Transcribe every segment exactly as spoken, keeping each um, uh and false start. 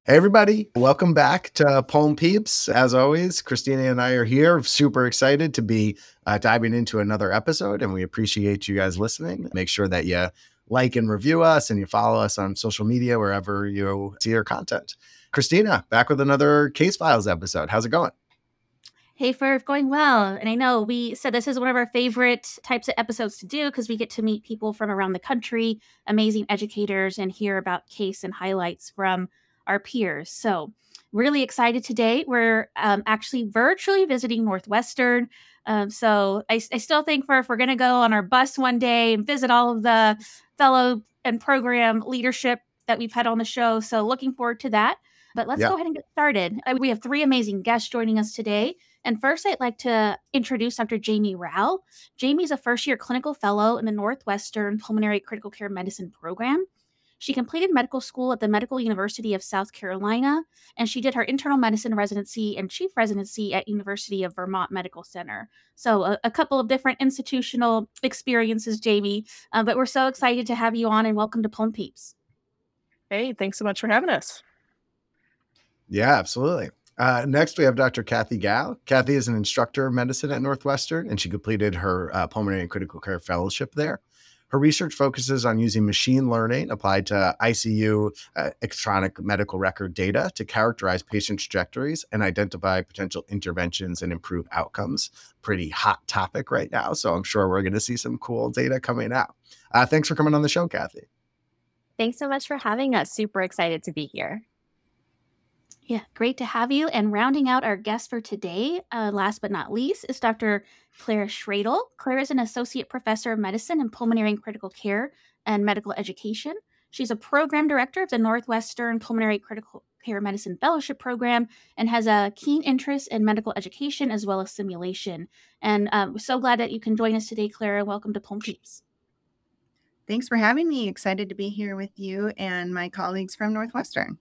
Hey, everybody. Welcome back to Pulm Peeps. As always, Christina and I are here, super excited to be uh, diving into another episode, and we appreciate you guys listening. Make sure that you like and review us and you follow us on social media wherever you see our content. Christina, back with another Case Files episode. How's it going? Hey, Ferv, going well. And I know we said this is one of our favorite types of episodes to do because we get to meet people from around the country, amazing educators, and hear about case and highlights from our peers. So, really excited today. We're um, actually virtually visiting Northwestern. Um, so, I, I still think for if we're going to go on our bus one day and visit all of the fellow and program leadership that we've had on the show. So, looking forward to that. But let's Yeah. go ahead and get started. Uh, We have three amazing guests joining us today. And first, I'd like to introduce Doctor Jamie Rao. Jamie's a first year clinical fellow in the Northwestern Pulmonary Critical Care Medicine program. She completed medical school at the Medical University of South Carolina, and she did her internal medicine residency and chief residency at University of Vermont Medical Center. So, a, a couple of different institutional experiences, Jamie. Uh, but we're so excited to have you on, and welcome to Pulm Peeps. Hey, thanks so much for having us. Yeah, absolutely. Uh, next, we have Doctor Kathy Gao. Kathy is an instructor of medicine at Northwestern, and she completed her uh, pulmonary and critical care fellowship there. Her research focuses on using machine learning applied to I C U uh, electronic medical record data to characterize patient trajectories and identify potential interventions and improve outcomes. Pretty hot topic right now, so I'm sure we're going to see some cool data coming out. Uh, thanks for coming on the show, Kathy. Thanks so much for having us. Super excited to be here. Yeah, great to have you. And rounding out our guest for today, uh, last but not least, is Doctor Claire Schradel. Claire is an associate professor of medicine and pulmonary and critical care and medical education. She's a program director of the Northwestern Pulmonary Critical Care Medicine Fellowship Program and has a keen interest in medical education as well as simulation. And um, we're so glad that you can join us today, Claire. Welcome to Pulm Peeps. Thanks for having me. Excited to be here with you and my colleagues from Northwestern.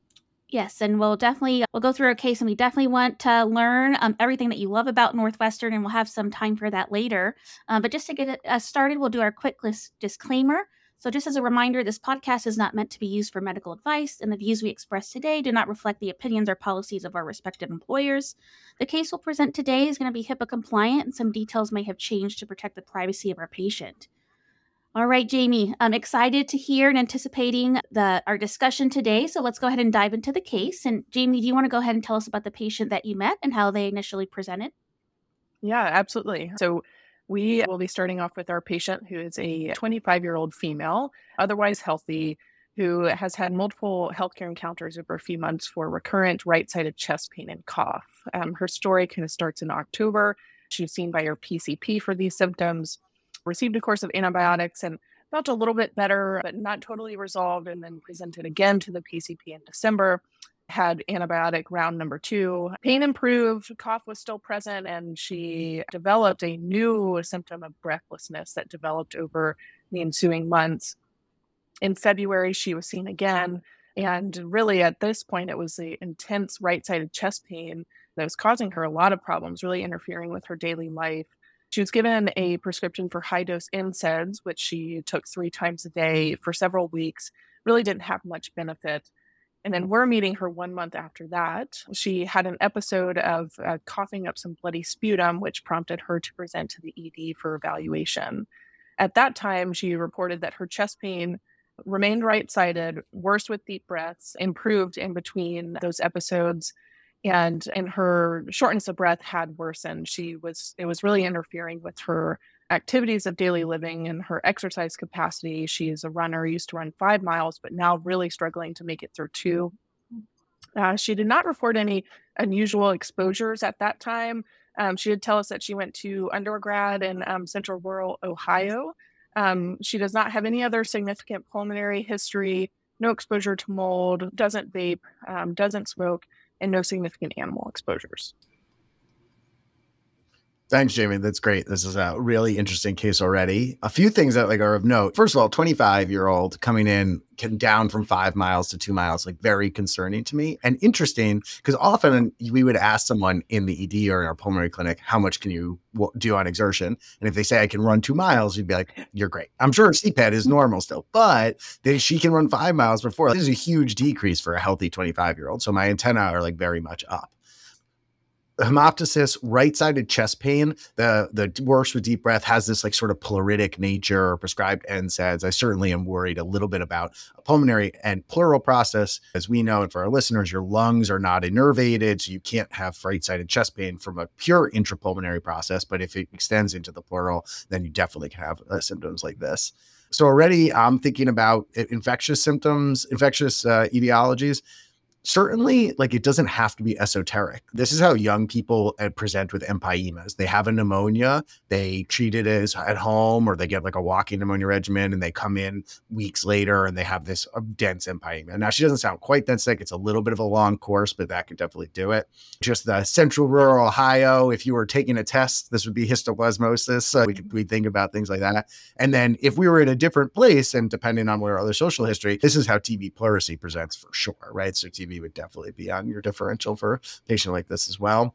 Yes, and we'll definitely we'll go through our case, and we definitely want to learn um, everything that you love about Northwestern, and we'll have some time for that later. Uh, but just to get it uh, started, we'll do our quick list disclaimer. So, just as a reminder, this podcast is not meant to be used for medical advice, and the views we express today do not reflect the opinions or policies of our respective employers. The case we'll present today is going to be HIPAA compliant, and some details may have changed to protect the privacy of our patient. All right, Jamie, I'm excited to hear and anticipating the our discussion today. So let's go ahead and dive into the case. And Jamie, do you want to go ahead and tell us about the patient that you met and how they initially presented? Yeah, absolutely. So we will be starting off with our patient, who is a twenty-five-year-old female, otherwise healthy, who has had multiple healthcare encounters over a few months for recurrent right-sided chest pain and cough. Um, her story kind of starts in October. She was seen by her P C P for these symptoms, received a course of antibiotics, and felt a little bit better, but not totally resolved, and then presented again to the P C P in December. Had antibiotic round number two. Pain improved, cough was still present, and she developed a new symptom of breathlessness that developed over the ensuing months. In February, she was seen again. And really, at this point, it was the intense right sided chest pain that was causing her a lot of problems, really interfering with her daily life. She was given a prescription for high dose N SAIDs, which she took three times a day for several weeks, really didn't have much benefit. And then we're meeting her one month after that. She had an episode of uh, coughing up some bloody sputum, which prompted her to present to the E D for evaluation. At that time, she reported that her chest pain remained right-sided, worse with deep breaths, improved in between those episodes, and and her shortness of breath had worsened. She was it was really interfering with her activities of daily living and her exercise capacity. She is a runner, used to run five miles, but now really struggling to make it through two. Uh, she did not report any unusual exposures at that time. Um, she did tell us that she went to undergrad in um, central rural Ohio. Um, she does not have any other significant pulmonary history, no exposure to mold, doesn't vape, um, doesn't smoke, and no significant animal exposures. Thanks, Jamie. That's great. This is a really interesting case already. A few things that like are of note. First of all, twenty-five year old coming in can down from five miles to two miles, like very concerning to me and interesting because often we would ask someone in the E D or in our pulmonary clinic, how much can you do on exertion? And if they say I can run two miles, you'd be like, you're great. I'm sure C PAD is normal still, but they, she can run five miles before. This is a huge decrease for a healthy twenty-five year old. So my antenna are like very much up. Hemoptysis, right-sided chest pain, the the works with deep breath has this like sort of pleuritic nature, prescribed N SAIDs. I certainly am worried a little bit about a pulmonary and pleural process. As we know, and for our listeners, your lungs are not innervated, so you can't have right-sided chest pain from a pure intrapulmonary process. But if it extends into the pleural, then you definitely can have uh, symptoms like this. So already I'm thinking about infectious symptoms, infectious uh, etiologies. Certainly, like it doesn't have to be esoteric. This is how young people uh, present with empyemas. They have a pneumonia, they treat it as at home, or they get like a walking pneumonia regimen, and they come in weeks later and they have this uh, dense empyema. Now, she doesn't sound quite that sick. It's a little bit of a long course, but that could definitely do it. Just the central rural Ohio, if you were taking a test, this would be histoplasmosis. So we could we think about things like that. And then if we were in a different place, and depending on where other social history, this is how T B pleurisy presents for sure, right? So T B would definitely be on your differential for a patient like this as well.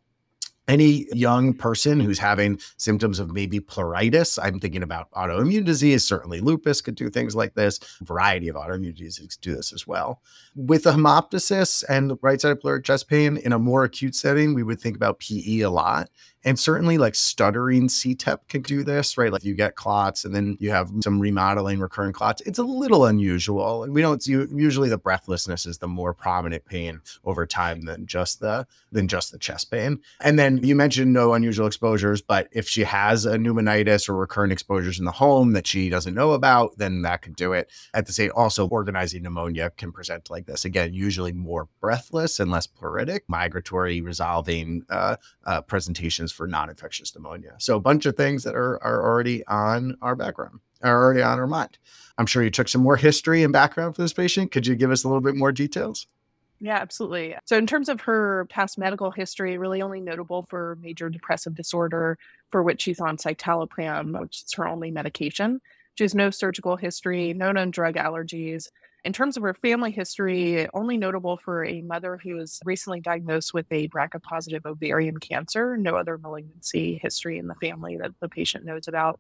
Any young person who's having symptoms of maybe pleuritis, I'm thinking about autoimmune disease, certainly lupus could do things like this. A variety of autoimmune diseases do this as well. With the hemoptysis and right-sided pleuritic chest pain in a more acute setting, we would think about P E a lot. And certainly like stuttering C T E P can do this, right? Like you get clots and then you have some remodeling recurrent clots. It's a little unusual. And we don't see, usually the breathlessness is the more prominent pain over time than just the, than just the chest pain. And then you mentioned no unusual exposures, but if she has a pneumonitis or recurrent exposures in the home that she doesn't know about, then that could do it. At the same, also organizing pneumonia can present like this. Again, usually more breathless and less pleuritic, migratory resolving uh, uh, presentations for non-infectious pneumonia. So a bunch of things that are, are already on our background, are already on our mind. I'm sure you took some more history and background for this patient. Could you give us a little bit more details? Yeah, absolutely. So in terms of her past medical history, really only notable for major depressive disorder for which she's on citalopram, which is her only medication. She has no surgical history, no known drug allergies. In terms of her family history, only notable for a mother who was recently diagnosed with a B R C A-positive ovarian cancer, no other malignancy history in the family that the patient knows about.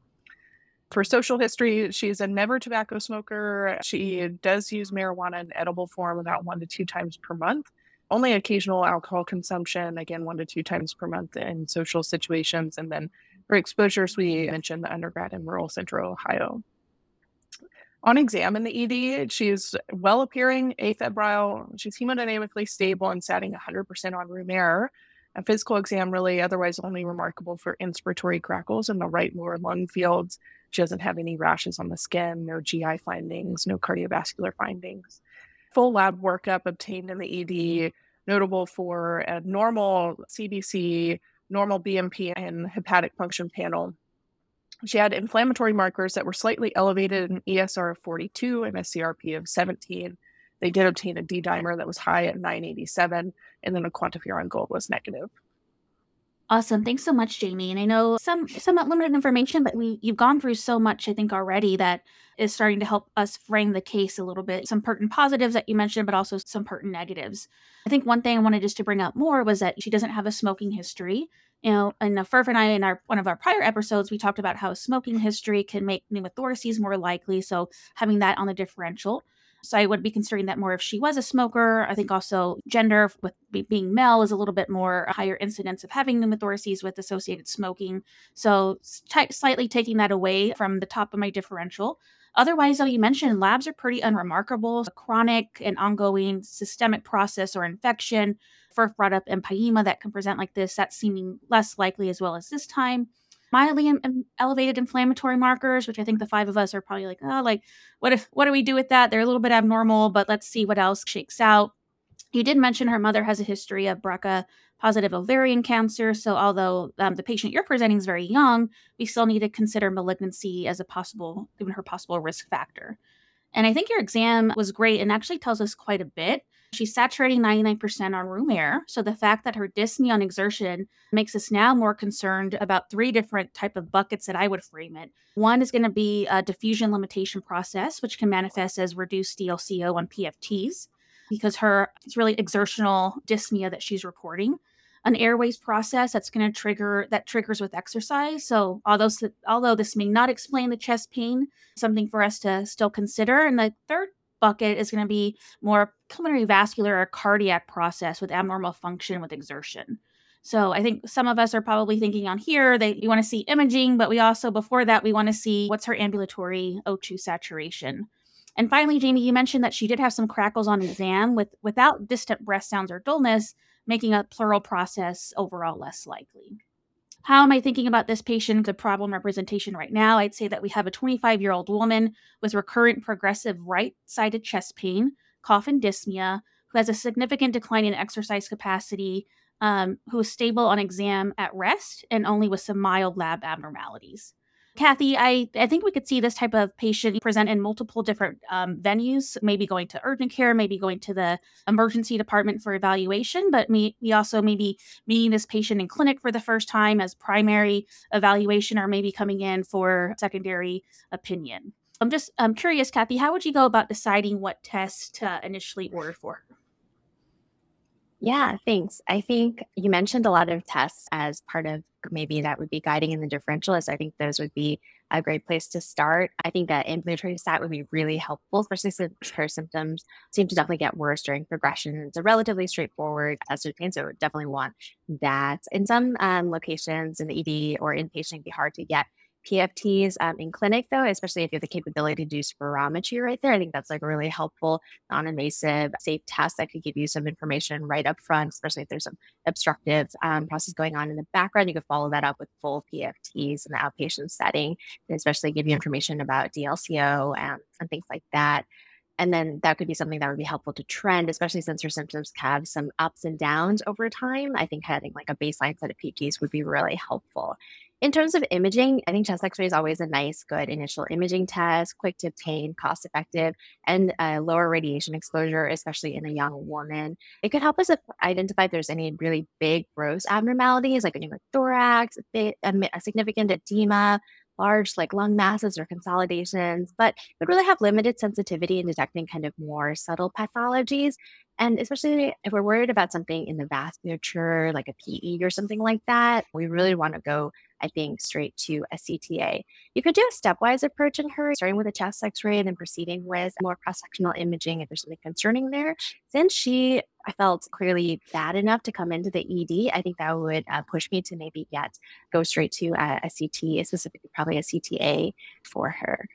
For social history, she's a never tobacco smoker. She does use marijuana in edible form about one to two times per month. Only occasional alcohol consumption, again, one to two times per month in social situations. And then her exposures, we mentioned the undergrad in rural central Ohio. On exam in the E D, she's well appearing, afebrile. She's hemodynamically stable and sitting one hundred percent on room air. A physical exam really otherwise only remarkable for inspiratory crackles in the right lower lung fields. She doesn't have any rashes on the skin, no G I findings, no cardiovascular findings. Full lab workup obtained in the E D, notable for a normal C B C, normal B M P, and hepatic function panel. She had inflammatory markers that were slightly elevated, an E S R of forty-two and a C R P of seventeen. They did obtain a D-dimer that was high at nine eighty-seven, and then a quantiferon gold was negative. Awesome. Thanks so much, Jamie. And I know some somewhat limited information, but we you've gone through so much, I think, already that is starting to help us frame the case a little bit. Some pertinent positives that you mentioned, but also some pertinent negatives. I think one thing I wanted just to bring up more was that she doesn't have a smoking history. You know, and Ferf and I, in our one of our prior episodes, we talked about how a smoking history can make pneumothoraces more likely. So having that on the differential. So I would be considering that more if she was a smoker. I think also gender with be- being male is a little bit more a higher incidence of having pneumothoraces with associated smoking. So t- slightly taking that away from the top of my differential. Otherwise, though, you mentioned labs are pretty unremarkable. A chronic and ongoing systemic process or infection. Ferf brought up empyema that can present like this. That's seeming less likely as well as this time. Mildly in- elevated inflammatory markers, which I think the five of us are probably like, oh, like, what if, what do we do with that? They're a little bit abnormal, but let's see what else shakes out. You did mention her mother has a history of B R C A-positive ovarian cancer. So although um, the patient you're presenting is very young, we still need to consider malignancy as a possible, given her possible risk factor. And I think your exam was great and actually tells us quite a bit. She's saturating ninety-nine percent on room air. So the fact that her dyspnea on exertion makes us now more concerned about three different type of buckets that I would frame it. One is going to be a diffusion limitation process, which can manifest as reduced D L C O on P F Ts because her it's really exertional dyspnea that she's reporting. An airways process that's going to trigger that triggers with exercise. So although although this may not explain the chest pain, something for us to still consider. And the third bucket is going to be more pulmonary vascular or cardiac process with abnormal function with exertion. So I think some of us are probably thinking on here, they you want to see imaging, but we also, before that, we want to see what's her ambulatory O two saturation. And finally, Jamie, you mentioned that she did have some crackles on exam with without distant breath sounds or dullness, making a pleural process overall less likely. How am I thinking about this patient, the problem representation right now? I'd say that we have a twenty-five-year-old woman with recurrent progressive right-sided chest pain, cough and dyspnea, who has a significant decline in exercise capacity, um, who is stable on exam at rest, and only with some mild lab abnormalities. Kathy, I, I think we could see this type of patient present in multiple different um, venues, maybe going to urgent care, maybe going to the emergency department for evaluation, but me, we also may be meeting this patient in clinic for the first time as primary evaluation, or maybe coming in for secondary opinion. I'm just I'm curious, Kathy, how would you go about deciding what test to initially order for her? Yeah, thanks. I think you mentioned a lot of tests as part of maybe that would be guiding in the differentialist. I think those would be a great place to start. I think that ambulatory stat would be really helpful, especially since her symptoms seem to definitely get worse during progression. It's a relatively straightforward test of pain, so definitely want that. In some um, locations in the E D or inpatient, it'd be hard to get P F Ts um, in clinic, though, especially if you have the capability to do spirometry right there. I think that's like a really helpful, non-invasive, safe test that could give you some information right up front, especially if there's some obstructive um, process going on in the background. You could follow that up with full P F Ts in the outpatient setting, and especially give you information about D L C O and, and things like that. And then that could be something that would be helpful to trend, especially since your symptoms have some ups and downs over time. I think having like a baseline set of P Ts would be really helpful. In terms of imaging, I think chest x-ray is always a nice, good initial imaging test, quick to obtain, cost effective, and uh, lower radiation exposure, especially in a young woman. It could help us if- identify if there's any really big gross abnormalities, like a pneumothorax, a, bit, a, mi- a significant edema, large like lung masses or consolidations, but it would really have limited sensitivity in detecting kind of more subtle pathologies. And especially if we're worried about something in the vasculature, like a P E or something like that, we really want to go, I think, straight to a C T A. You could do a stepwise approach in her, starting with a chest x-ray and then proceeding with more cross-sectional imaging if there's something concerning there. Since she, I felt clearly bad enough to come into the E D, I think that would uh, push me to maybe get, go straight to a, a C T, specifically probably a C T A for her.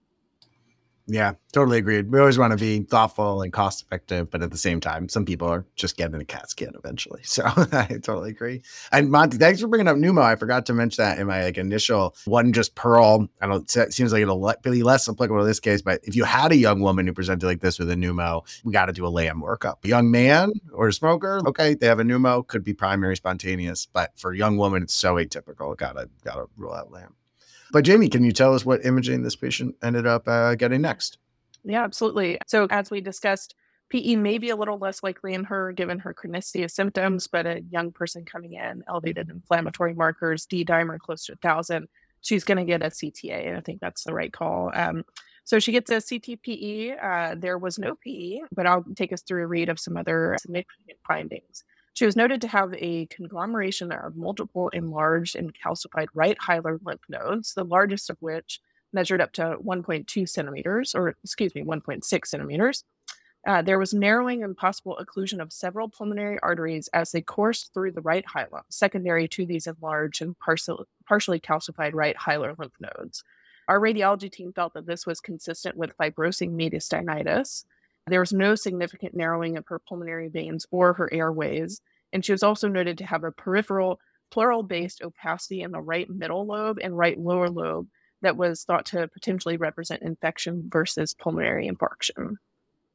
Yeah, totally agreed. We always want to be thoughtful and cost effective, but at the same time, some people are just getting a CAT scan eventually. So I totally agree. And Monty, thanks for bringing up pneumo. I forgot to mention that in my like initial one, just Pearl. I don't. It seems like it'll be less applicable to this case, but if you had a young woman who presented like this with a pneumo, we got to do a LAM workup. A young man or a smoker, okay, they have a pneumo, could be primary spontaneous, but for a young woman, it's so atypical. Gotta gotta rule out LAM. But Jamie, can you tell us what imaging this patient ended up uh, getting next? Yeah, absolutely. So as we discussed, P E may be a little less likely in her given her chronicity of symptoms, but a young person coming in, elevated inflammatory markers, D-dimer close to one thousand, she's going to get a C T A, and I think that's the right call. Um, so she gets a C T P E. Uh, there was no P E, but I'll take us through a read of some other significant findings. She was noted to have a conglomeration of multiple enlarged and calcified right hilar lymph nodes, the largest of which measured up to one point two centimeters, or excuse me, one point six centimeters. Uh, there was narrowing and possible occlusion of several pulmonary arteries as they coursed through the right hilum, secondary to these enlarged and partial, partially calcified right hilar lymph nodes. Our radiology team felt that this was consistent with fibrosing mediastinitis. There was no significant narrowing of her pulmonary veins or her airways, and she was also noted to have a peripheral pleural-based opacity in the right middle lobe and right lower lobe that was thought to potentially represent infection versus pulmonary infarction.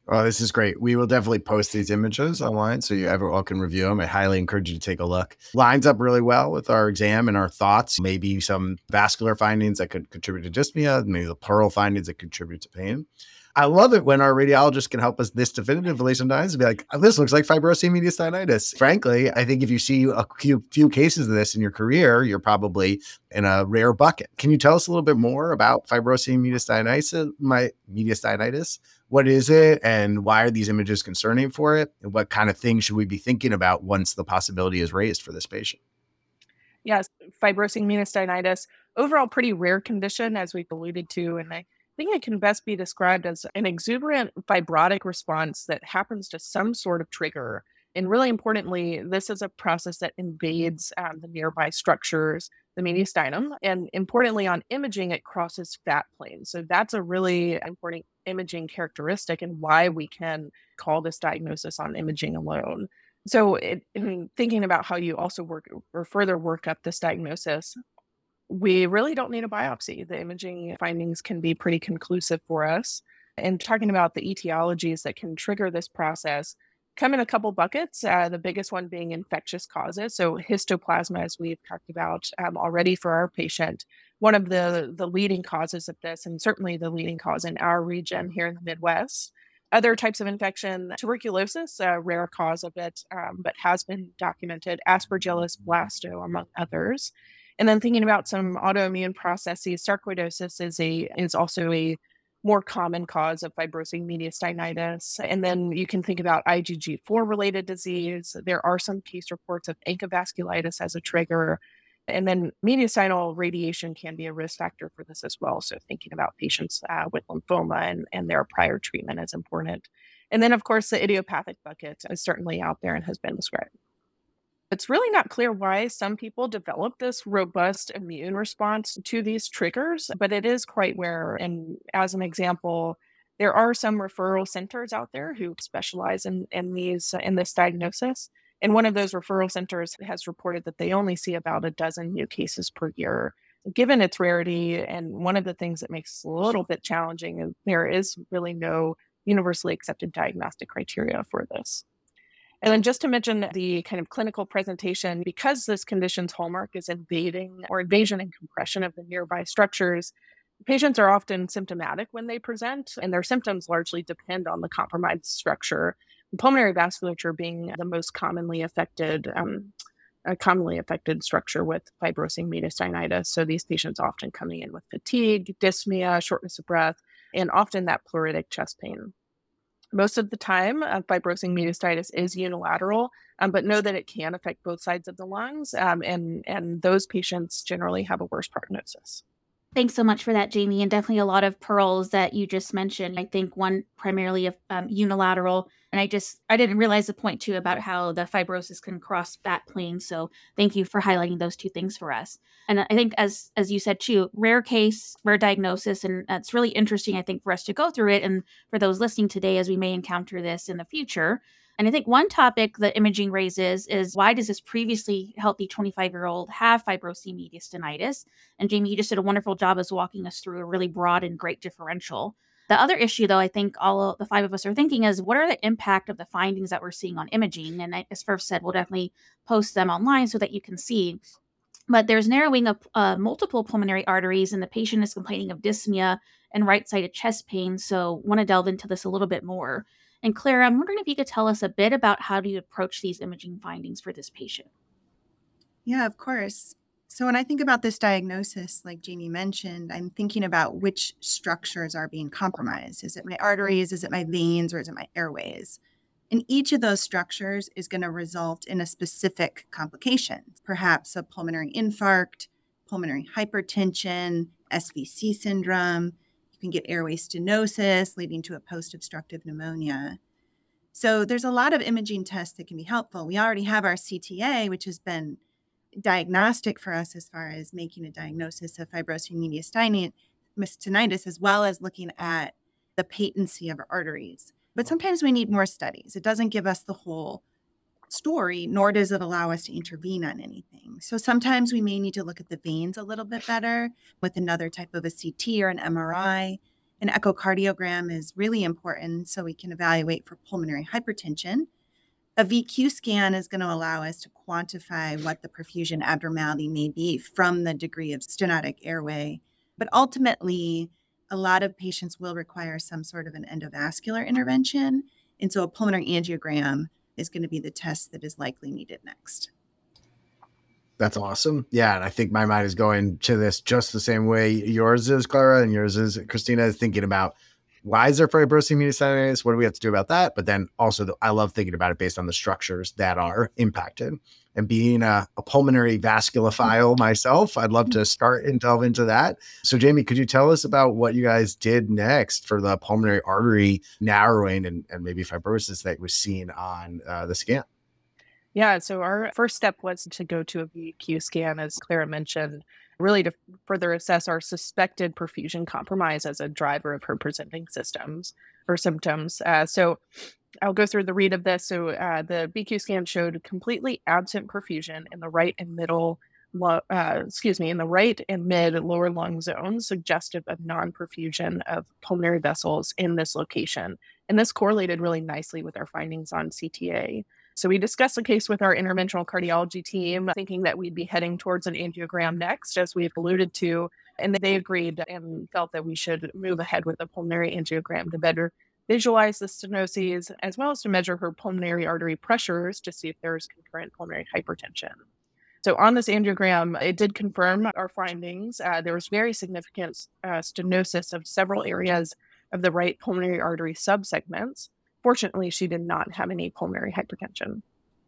Oh, this is great. We will definitely post these images online so you everyone can review them. I highly encourage you to take a look. Lines up really well with our exam and our thoughts. Maybe some vascular findings that could contribute to dyspnea, maybe the pleural findings that contribute to pain. I love it when our radiologist can help us this definitively sometimes and be like, oh, this looks like fibrosing mediastinitis. Frankly, I think if you see a few, few cases of this in your career, you're probably in a rare bucket. Can you tell us a little bit more about fibrosing mediastinitis? My mediastinitis? What is it and why are these images concerning for it? And what kind of things should we be thinking about once the possibility is raised for this patient? Yes, fibrosing mediastinitis, overall pretty rare condition, as we've alluded to, and I think it can best be described as an exuberant fibrotic response that happens to some sort of trigger. And really importantly, this is a process that invades um, the nearby structures, the mediastinum, and importantly, on imaging, it crosses fat planes. So that's a really important imaging characteristic and why we can call this diagnosis on imaging alone. So, it, in thinking about how you also work or further work up this diagnosis, we really don't need a biopsy. The imaging findings can be pretty conclusive for us. And talking about the etiologies that can trigger this process come in a couple buckets, uh, the biggest one being infectious causes. So, histoplasma, as we've talked about um, already for our patient, one of the, the leading causes of this, and certainly the leading cause in our region here in the Midwest. Other types of infection, tuberculosis, a rare cause of it, um, but has been documented, Aspergillus blasto, among others. And then thinking about some autoimmune processes, sarcoidosis is a is also a more common cause of fibrosing mediastinitis. And then you can think about I G G four related disease. There are some case reports of ANCA-vasculitis as a trigger. And then mediastinal radiation can be a risk factor for this as well. So thinking about patients uh, with lymphoma and, and their prior treatment is important. And then, of course, the idiopathic bucket is certainly out there and has been described. It's really not clear why some people develop this robust immune response to these triggers, but it is quite rare. And as an example, there are some referral centers out there who specialize in, in these in this diagnosis. And one of those referral centers has reported that they only see about a dozen new cases per year. Given its rarity, and one of the things that makes it a little bit challenging is there is really no universally accepted diagnostic criteria for this. And then just to mention the kind of clinical presentation, because this condition's hallmark is invading or invasion and compression of the nearby structures, patients are often symptomatic when they present, and their symptoms largely depend on the compromised structure. Pulmonary vasculature being the most commonly affected, um, a commonly affected structure with fibrosing mediastinitis. So these patients often coming in with fatigue, dyspnea, shortness of breath, and often that pleuritic chest pain. Most of the time, uh, fibrosing mediastinitis is unilateral, um, but know that it can affect both sides of the lungs, um, and, and those patients generally have a worse prognosis. Thanks so much for that, Jamie, and definitely a lot of pearls that you just mentioned. I think one primarily of um, unilateral, and I just I didn't realize the point too about how the fibrosis can cross fat planes. So thank you for highlighting those two things for us. And I think as as you said too, rare case, rare diagnosis, and it's really interesting. I think for us to go through it, and for those listening today, as we may encounter this in the future. And I think one topic that imaging raises is why does this previously healthy twenty-five-year-old have fibrosing mediastinitis? And Jamie, you just did a wonderful job as walking us through a really broad and great differential. The other issue, though, I think all the five of us are thinking is what are the impact of the findings that we're seeing on imaging? And as first said, we'll definitely post them online so that you can see. But there's narrowing of uh, multiple pulmonary arteries, and the patient is complaining of dyspnea and right-sided chest pain. So want to delve into this a little bit more. And Clara, I'm wondering if you could tell us a bit about how do you approach these imaging findings for this patient? Yeah, of course. So when I think about this diagnosis, like Jamie mentioned, I'm thinking about which structures are being compromised. Is it my arteries? Is it my veins? Or is it my airways? And each of those structures is going to result in a specific complication, perhaps a pulmonary infarct, pulmonary hypertension, S V C syndrome. You can get airway stenosis leading to a post-obstructive pneumonia. So there's a lot of imaging tests that can be helpful. We already have our C T A, which has been diagnostic for us as far as making a diagnosis of fibrosing mediastinitis, as well as looking at the patency of our arteries. But sometimes we need more studies. It doesn't give us the whole story, nor does it allow us to intervene on anything. So sometimes we may need to look at the veins a little bit better with another type of a C T or an M R I. An echocardiogram is really important so we can evaluate for pulmonary hypertension. A V Q scan is going to allow us to quantify what the perfusion abnormality may be from the degree of stenotic airway. But ultimately, a lot of patients will require some sort of an endovascular intervention. And so a pulmonary angiogram is going to be the test that is likely needed next. That's awesome. Yeah. And I think my mind is going to this just the same way yours is, Clara, and yours is, Christina, is thinking about why is there fibrosing mediastinitis? What do we have to do about that? But then also, the, I love thinking about it based on the structures that are impacted. And being a, a pulmonary vasculophile myself, I'd love to start and delve into that. So Jamie, could you tell us about what you guys did next for the pulmonary artery narrowing and, and maybe fibrosis that was seen on uh, the scan? Yeah, so our first step was to go to a V Q scan, as Clara mentioned, really to further assess our suspected perfusion compromise as a driver of her presenting systems or symptoms. Uh, so I'll go through the read of this. So uh, the V Q scan showed completely absent perfusion in the right and middle, lo- uh, excuse me, in the right and mid lower lung zones, suggestive of non-perfusion of pulmonary vessels in this location. And this correlated really nicely with our findings on C T A. So we discussed the case with our interventional cardiology team, thinking that we'd be heading towards an angiogram next, as we've alluded to, and they agreed and felt that we should move ahead with a pulmonary angiogram to better visualize the stenoses, as well as to measure her pulmonary artery pressures to see if there's concurrent pulmonary hypertension. So on this angiogram, it did confirm our findings. Uh, there was very significant uh, stenosis of several areas of the right pulmonary artery subsegments. Fortunately, she did not have any pulmonary hypertension.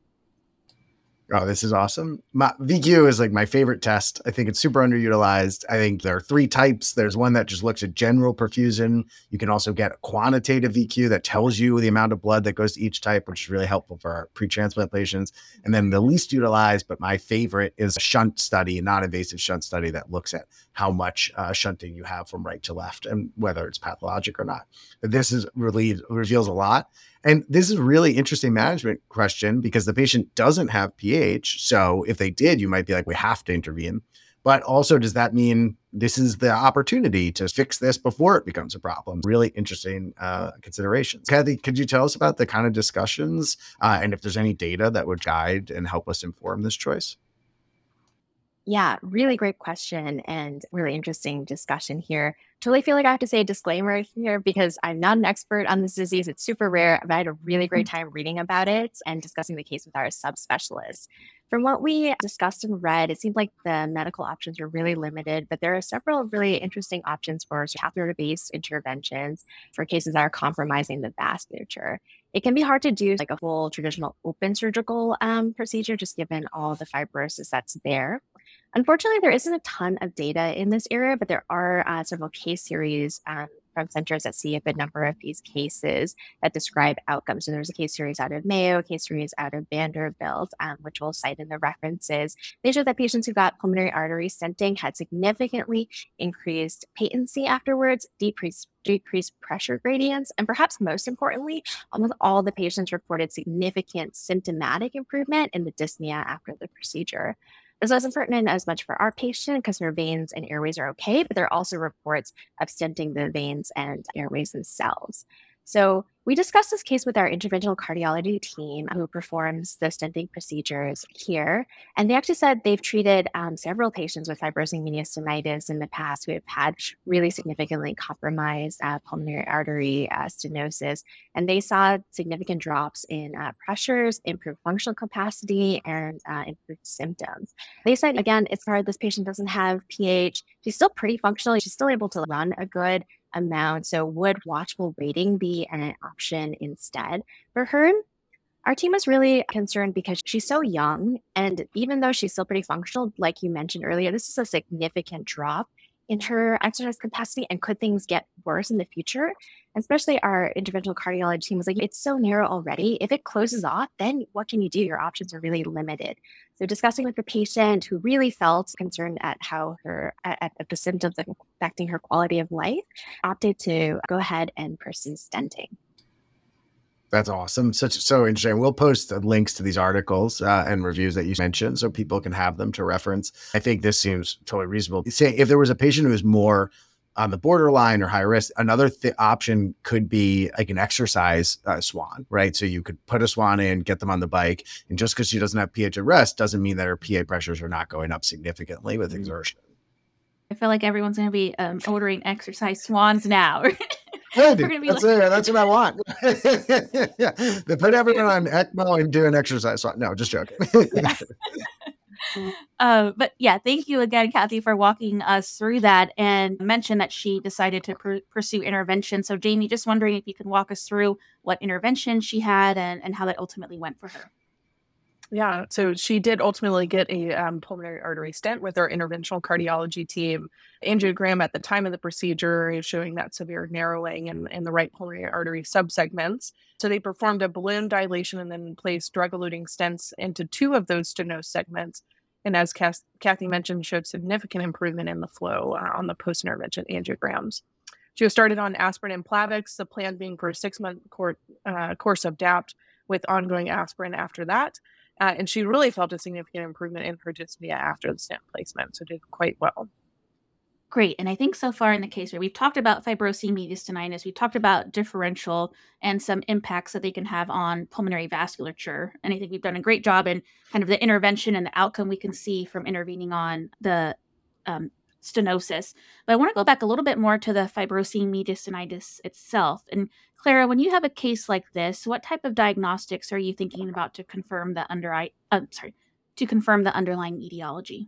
Oh, this is awesome. My, V Q is like my favorite test. I think it's super underutilized. I think there are three types. There's one that just looks at general perfusion. You can also get a quantitative V Q that tells you the amount of blood that goes to each type, which is really helpful for our pre-transplant patients. And then the least utilized, but my favorite, is a shunt study, a non-invasive shunt study that looks at how much uh, shunting you have from right to left and whether it's pathologic or not. This is really reveals a lot. And this is a really interesting management question because the patient doesn't have P H. So if they did, you might be like, we have to intervene. But also, does that mean this is the opportunity to fix this before it becomes a problem? Really interesting uh, considerations. Kathy, could you tell us about the kind of discussions uh, and if there's any data that would guide and help us inform this choice? Yeah, really great question and really interesting discussion here. Totally feel like I have to say a disclaimer here because I'm not an expert on this disease. It's super rare, but I had a really great time reading about it and discussing the case with our subspecialists. From what we discussed and read, it seemed like the medical options were really limited, but there are several really interesting options for catheter-based interventions for cases that are compromising the vasculature. It can be hard to do like a full traditional open surgical um, procedure, just given all the fibrosis that's there. Unfortunately, there isn't a ton of data in this area, but there are uh, several case series um, from centers that see a good number of these cases that describe outcomes. And there's a case series out of Mayo, a case series out of Vanderbilt, um, which we'll cite in the references. They show that patients who got pulmonary artery stenting had significantly increased patency afterwards, decreased decreased pressure gradients, and perhaps most importantly, almost all the patients reported significant symptomatic improvement in the dyspnea after the procedure. This wasn't pertinent as much for our patient because her veins and airways are okay, but there are also reports of stenting the veins and airways themselves. So we discussed this case with our interventional cardiology team who performs the stenting procedures here. And they actually said they've treated um, several patients with fibrosing mediastinitis in the past who have had really significantly compromised uh, pulmonary artery uh, stenosis. And they saw significant drops in uh, pressures, improved functional capacity, and uh, improved symptoms. They said, again, it's hard. This patient doesn't have P H. She's still pretty functional. She's still able to run a good amount. So would watchful waiting be an option instead for her? Our team was really concerned because she's so young. And even though she's still pretty functional, like you mentioned earlier, this is a significant drop in her exercise capacity. And could things get worse in the future? Especially our interventional cardiology team was like, it's so narrow already. If it closes off, then what can you do? Your options are really limited. So discussing with the patient who really felt concerned at how her, at, at the symptoms affecting her quality of life, opted to go ahead and pursue stenting. That's awesome. Such so interesting. We'll post links to these articles uh, and reviews that you mentioned so people can have them to reference. I think this seems totally reasonable. Say if there was a patient who is more on the borderline or high risk, another th- option could be like an exercise uh, swan, right? So you could put a swan in, get them on the bike, and just because she doesn't have pH at rest doesn't mean that her P A pressures are not going up significantly with exertion. I feel like everyone's going to be um, ordering exercise swans now. Yeah, We're dude, gonna be that's, like, it, that's what I want. Yeah, they put everyone on ECMO and do an exercise swan. No, just joking. uh, but yeah, thank you again, Kathy, for walking us through that and mentioned that she decided to pr- pursue intervention. So Jamie, just wondering if you could walk us through what intervention she had and, and how that ultimately went for her. Yeah, so she did ultimately get a um, pulmonary artery stent with our interventional cardiology team. Angiogram at the time of the procedure is showing that severe narrowing in, in the right pulmonary artery subsegments. So they performed a balloon dilation and then placed drug-eluting stents into two of those stenosed segments. And as Cass- Kathy mentioned, showed significant improvement in the flow uh, on the post-intervention angiograms. She was started on aspirin and Plavix, the plan being for a six-month cor- uh, course of D A P T with ongoing aspirin after that. Uh, and she really felt a significant improvement in her dyspnea after the stent placement, so did quite well. Great. And I think so far in the case where we've talked about fibrosing mediastinitis, we've talked about differential and some impacts that they can have on pulmonary vasculature. And I think we've done a great job in kind of the intervention and the outcome we can see from intervening on the um, stenosis. But I want to go back a little bit more to the fibrosing mediastinitis itself. And Clara, when you have a case like this, what type of diagnostics are you thinking about to confirm the under uh, sorry, to confirm the underlying etiology?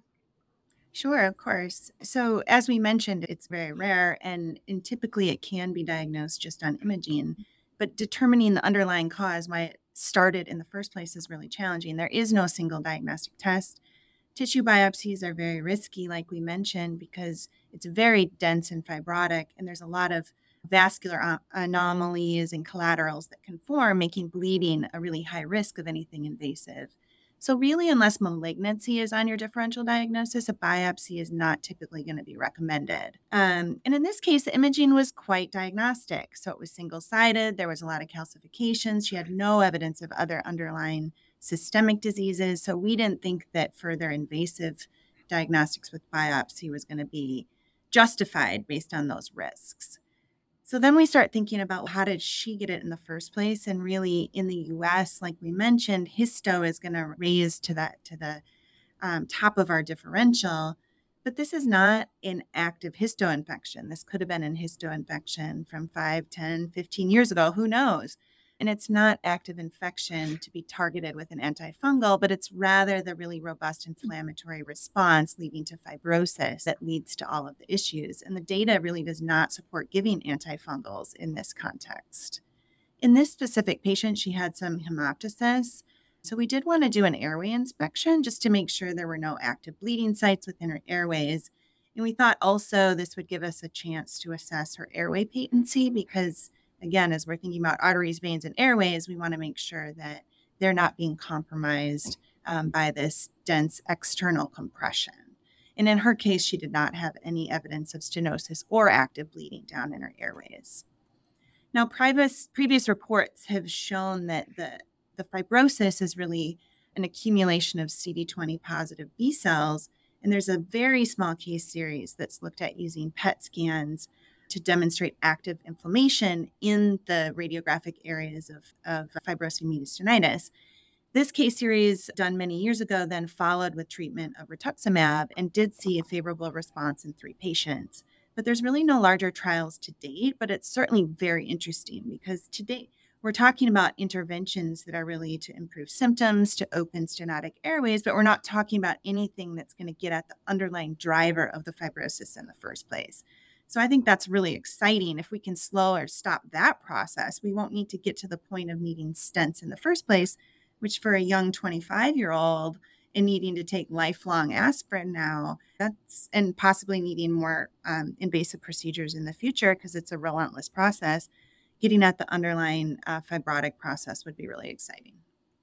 Sure, of course. So, as we mentioned, it's very rare and, and typically it can be diagnosed just on imaging. But determining the underlying cause, why it started in the first place, is really challenging. There is no single diagnostic test. Tissue biopsies are very risky, like we mentioned, because it's very dense and fibrotic, and there's a lot of vascular a- anomalies and collaterals that can form, making bleeding a really high risk of anything invasive. So really, unless malignancy is on your differential diagnosis, a biopsy is not typically going to be recommended. Um, and in this case, the imaging was quite diagnostic. So it was single-sided. There was a lot of calcifications. She had no evidence of other underlying systemic diseases. So we didn't think that further invasive diagnostics with biopsy was going to be justified based on those risks. So then we start thinking about how did she get it in the first place? And really in the U S, like we mentioned, histo is going to raise to that to the um, top of our differential. But this is not an active histo infection. This could have been an histo infection from five, ten, fifteen years ago. Who knows? And it's not active infection to be targeted with an antifungal, but it's rather the really robust inflammatory response leading to fibrosis that leads to all of the issues. And the data really does not support giving antifungals in this context. In this specific patient, she had some hemoptysis. So we did want to do an airway inspection just to make sure there were no active bleeding sites within her airways. And we thought also this would give us a chance to assess her airway patency because, again, as we're thinking about arteries, veins, and airways, we want to make sure that they're not being compromised um, by this dense external compression. And in her case, she did not have any evidence of stenosis or active bleeding down in her airways. Now, previous, previous reports have shown that the, the fibrosis is really an accumulation of C D twenty positive B cells. And there's a very small case series that's looked at using P E T scans to demonstrate active inflammation in the radiographic areas of, of fibrosing mediastinitis. This case series, done many years ago, then followed with treatment of rituximab and did see a favorable response in three patients. But there's really no larger trials to date, but it's certainly very interesting because to date, we're talking about interventions that are really to improve symptoms, to open stenotic airways, but we're not talking about anything that's going to get at the underlying driver of the fibrosis in the first place. So I think that's really exciting. If we can slow or stop that process, we won't need to get to the point of needing stents in the first place, which for a young twenty-five-year-old and needing to take lifelong aspirin now, that's and possibly needing more um, invasive procedures in the future because it's a relentless process, getting at the underlying uh, fibrotic process would be really exciting.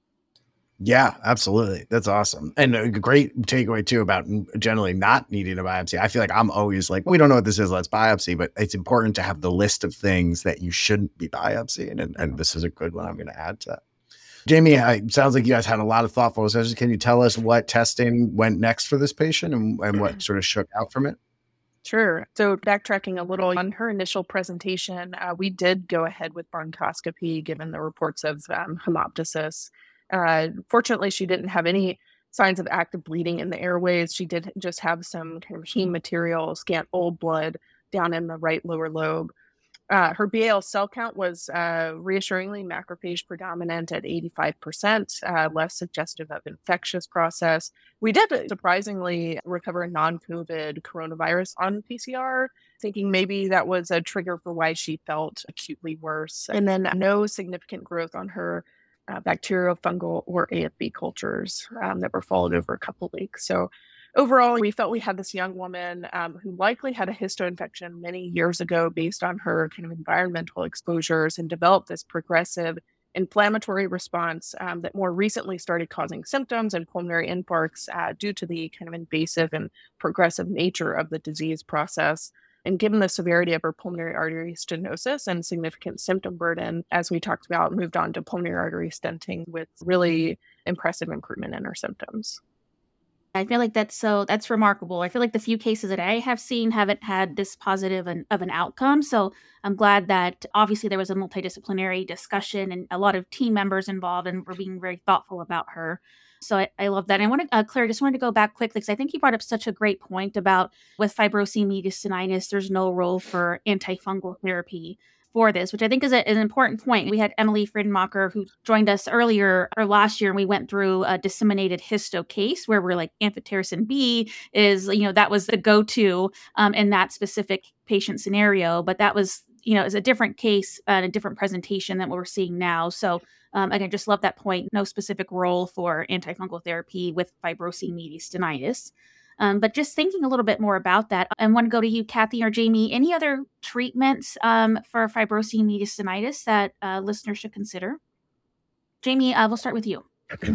Yeah, absolutely. That's awesome. And a great takeaway too about generally not needing a biopsy. I feel like I'm always like, we don't know what this is, let's biopsy, but it's important to have the list of things that you shouldn't be biopsying. And, and this is a good one I'm going to add to that. Jamie, it sounds like you guys had a lot of thoughtful sessions. Can you tell us what testing went next for this patient and, and what sort of shook out from it? Sure. So backtracking a little on her initial presentation, uh, we did go ahead with bronchoscopy given the reports of um, hemoptysis. Uh, fortunately, she didn't have any signs of active bleeding in the airways. She did just have some kind of heme material, scant old blood down in the right lower lobe. Uh, her B A L cell count was uh, reassuringly macrophage predominant at eighty-five percent, uh, less suggestive of infectious process. We did surprisingly recover non-COVID coronavirus on P C R, thinking maybe that was a trigger for why she felt acutely worse. And then no significant growth on her uh, bacterial, fungal, or A F B cultures um, that were followed over a couple weeks. So overall, we felt we had this young woman um, who likely had a histoinfection many years ago based on her kind of environmental exposures and developed this progressive inflammatory response um, that more recently started causing symptoms and pulmonary infarcts uh, due to the kind of invasive and progressive nature of the disease process. And given the severity of her pulmonary artery stenosis and significant symptom burden, as we talked about, moved on to pulmonary artery stenting with really impressive improvement in her symptoms. I feel like that's so that's remarkable. I feel like the few cases that I have seen haven't had this positive an, of an outcome. So I'm glad that obviously there was a multidisciplinary discussion and a lot of team members involved and were being very thoughtful about her. So I, I love that. And I want to, uh, Claire, just wanted to go back quickly because I think you brought up such a great point about with fibrosing mediastinitis, there's no role for antifungal therapy for this, which I think is a, an important point. We had Emily Friedenmacher who joined us earlier or last year, and we went through a disseminated histo case where we're like amphotericin B is, you know, that was the go-to um, in that specific patient scenario. But that was, you know, is a different case and a different presentation than what we're seeing now. So um, again, just love that point. No specific role for antifungal therapy with fibrosing mediastinitis. Um, but just thinking a little bit more about that, I want to go to you, Kathy or Jamie. Any other treatments um, for fibrosing mediastinitis that uh, listeners should consider? Jamie, uh, we'll start with you.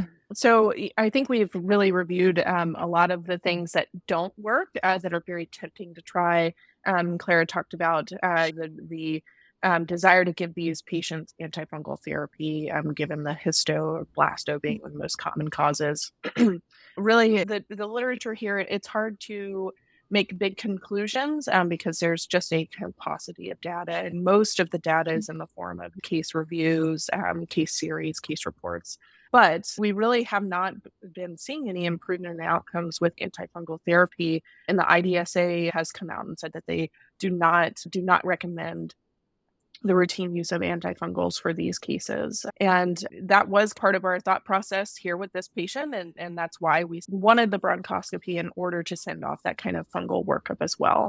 So I think we've really reviewed um, a lot of the things that don't work uh, that are very tempting to try. Um, Clara talked about uh, the, the um, desire to give these patients antifungal therapy, um, given the histo or blasto being the most common causes. Really, the, the literature here, it's hard to make big conclusions um, because there's just a kind of paucity of data. And most of the data is in the form of case reviews, um, case series, case reports. But we really have not been seeing any improvement in outcomes with antifungal therapy. And the I D S A has come out and said that they do not do not recommend the routine use of antifungals for these cases. And that was part of our thought process here with this patient. And, and that's why we wanted the bronchoscopy in order to send off that kind of fungal workup as well.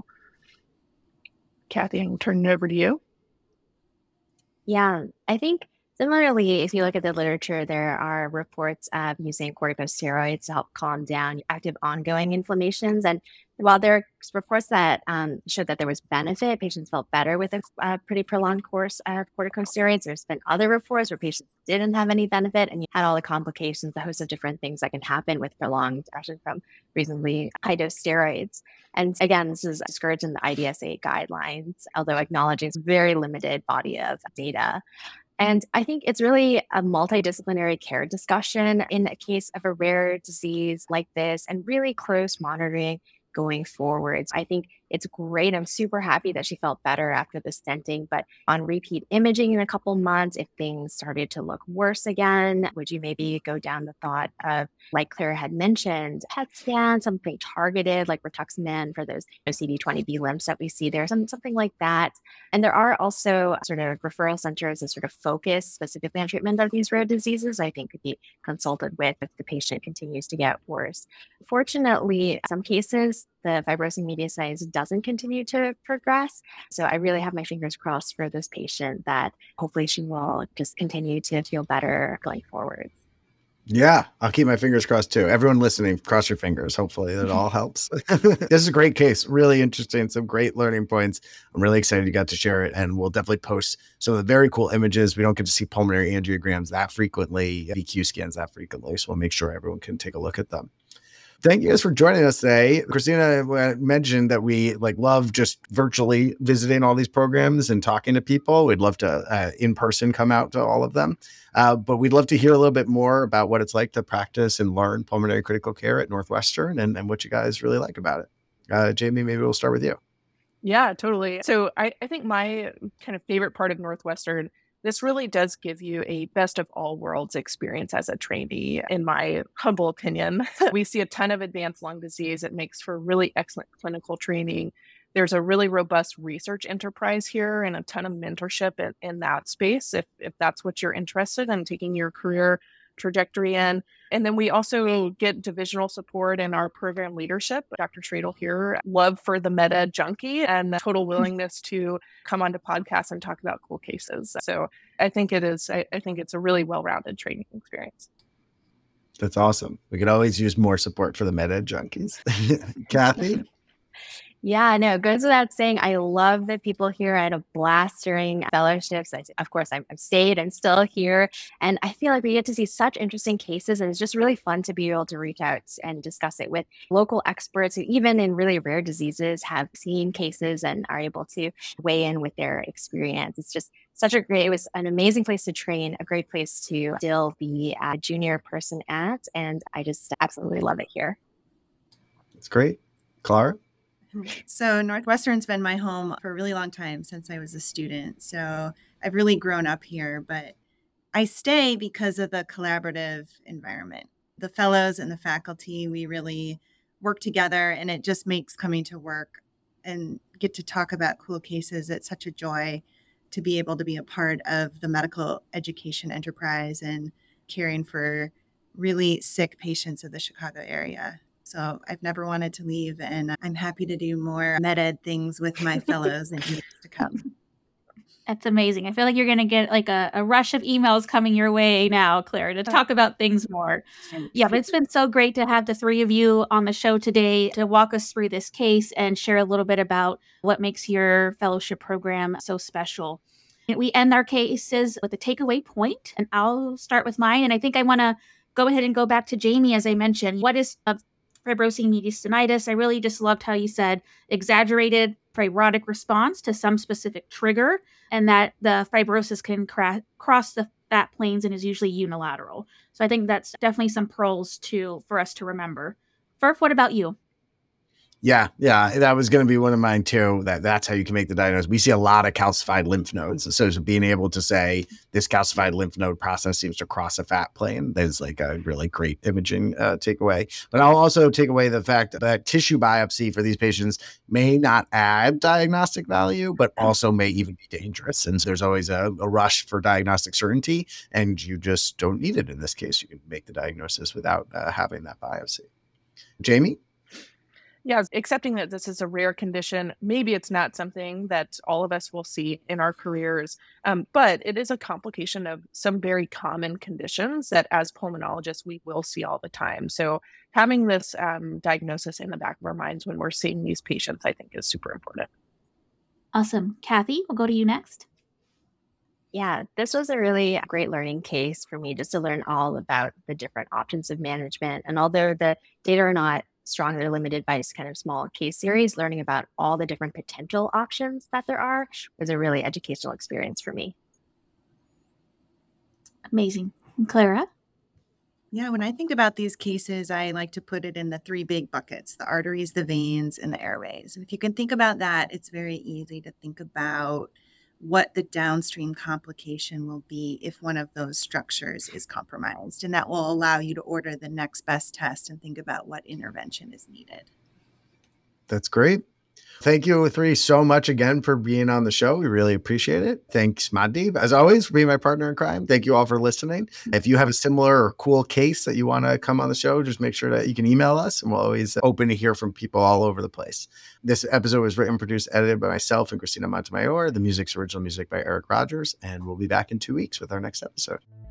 Kathy, I'm turning it over to you. Yeah, I think similarly, if you look at the literature, there are reports of using corticosteroids to help calm down active ongoing inflammations. And while there are reports that um, showed that there was benefit, patients felt better with a, a pretty prolonged course of corticosteroids. There's been other reports where patients didn't have any benefit and you had all the complications, a host of different things that can happen with prolonged action from reasonably high dose steroids. And again, this is discouraged in the I D S A guidelines, although acknowledging it's a very limited body of data. And I think it's really a multidisciplinary care discussion in a case of a rare disease like this and really close monitoring going forwards. I think it's great. I'm super happy that she felt better after the stenting, but on repeat imaging in a couple months, if things started to look worse again, would you maybe go down the thought of, like Clara had mentioned, P E T scan, something targeted like rituximab for those you know, C D twenty B lymphs that we see there, some, something like that. And there are also sort of referral centers that sort of focus specifically on treatment of these rare diseases, I think could be consulted with if the patient continues to get worse. Fortunately, in some cases, the fibrosing mediastinitis doesn't continue to progress. So I really have my fingers crossed for this patient that hopefully she will just continue to feel better going forward. Yeah, I'll keep my fingers crossed too. Everyone listening, cross your fingers. Hopefully that all helps. This is a great case. Really interesting. Some great learning points. I'm really excited you got to share it. And we'll definitely post some of the very cool images. We don't get to see pulmonary angiograms that frequently, V Q scans that frequently. So we'll make sure everyone can take a look at them. Thank you guys for joining us today. Christina mentioned that we like love just virtually visiting all these programs and talking to people. We'd love to uh, in person come out to all of them. Uh, but we'd love to hear a little bit more about what it's like to practice and learn pulmonary critical care at Northwestern and, and what you guys really like about it. Uh, Jamie, maybe we'll start with you. Yeah, totally. So I, I think my kind of favorite part of Northwestern, this really does give you a best of all worlds experience as a trainee, in my humble opinion. We see a ton of advanced lung disease. It makes for really excellent clinical training. There's a really robust research enterprise here and a ton of mentorship in, in that space, if, if that's what you're interested in taking your career trajectory in. And then we also get divisional support in our program leadership. Doctor Stradel here, love for the meta junkie and total willingness to come onto podcasts and talk about cool cases. So I think it is, I, I think it's a really well-rounded training experience. That's awesome. We could always use more support for the meta junkies. Kathy? Yeah, no, it goes without saying. I love that people here. I had a blast during fellowships. I, of course, I'm, I've stayed. I'm still here. And I feel like we get to see such interesting cases. And it's just really fun to be able to reach out and discuss it with local experts who, even in really rare diseases, have seen cases and are able to weigh in with their experience. It's just such a great, it was an amazing place to train, a great place to still be a junior person at. And I just absolutely love it here. That's great. Clara? So Northwestern's been my home for a really long time, since I was a student. So I've really grown up here, but I stay because of the collaborative environment. The fellows and the faculty, we really work together, and it just makes coming to work and get to talk about cool cases. It's such a joy to be able to be a part of the medical education enterprise and caring for really sick patients of the Chicago area. So I've never wanted to leave, and I'm happy to do more med-ed things with my fellows in years to come. That's amazing. I feel like you're going to get like a, a rush of emails coming your way now, Claire, to talk about things more. Yeah, but it's been so great to have the three of you on the show today to walk us through this case and share a little bit about what makes your fellowship program so special. We end our cases with a takeaway point, and I'll start with mine. And I think I want to go ahead and go back to Jamie, as I mentioned. What is a fibrosing mediastinitis? I really just loved how you said exaggerated fibrotic response to some specific trigger, and that the fibrosis can cra- cross the fat planes and is usually unilateral. So I think that's definitely some pearls to for us to remember. Furf, what about you? Yeah, yeah, that was going to be one of mine too. That that's how you can make the diagnosis. We see a lot of calcified lymph nodes, so being able to say this calcified lymph node process seems to cross a fat plane, is like a really great imaging uh, takeaway. But I'll also take away the fact that tissue biopsy for these patients may not add diagnostic value, but also may even be dangerous. And so there's always a, a rush for diagnostic certainty, and you just don't need it in this case. You can make the diagnosis without uh, having that biopsy. Jamie? Yeah, accepting that this is a rare condition, maybe it's not something that all of us will see in our careers, um, but it is a complication of some very common conditions that as pulmonologists we will see all the time. So having this um, diagnosis in the back of our minds when we're seeing these patients, I think is super important. Awesome. Kathy, we'll go to you next. Yeah, this was a really great learning case for me, just to learn all about the different options of management. And although the data are not strong, they're limited by this kind of small case series, learning about all the different potential options that there are was a really educational experience for me. Amazing. And Clara? Yeah, when I think about these cases, I like to put it in the three big buckets: the arteries, the veins, and the airways. And if you can think about that, it's very easy to think about what the downstream complication will be if one of those structures is compromised. And that will allow you to order the next best test and think about what intervention is needed. That's great. Thank you three so much again for being on the show. We really appreciate it. Thanks, Mandeep, as always, for being my partner in crime. Thank you all for listening. If you have a similar or cool case that you want to come on the show, just make sure that you can email us, and we'll always open to hear from people all over the place. This episode was written, produced, edited by myself and Christina Montemayor. The music's original music by Eric Rogers, and we'll be back in two weeks with our next episode.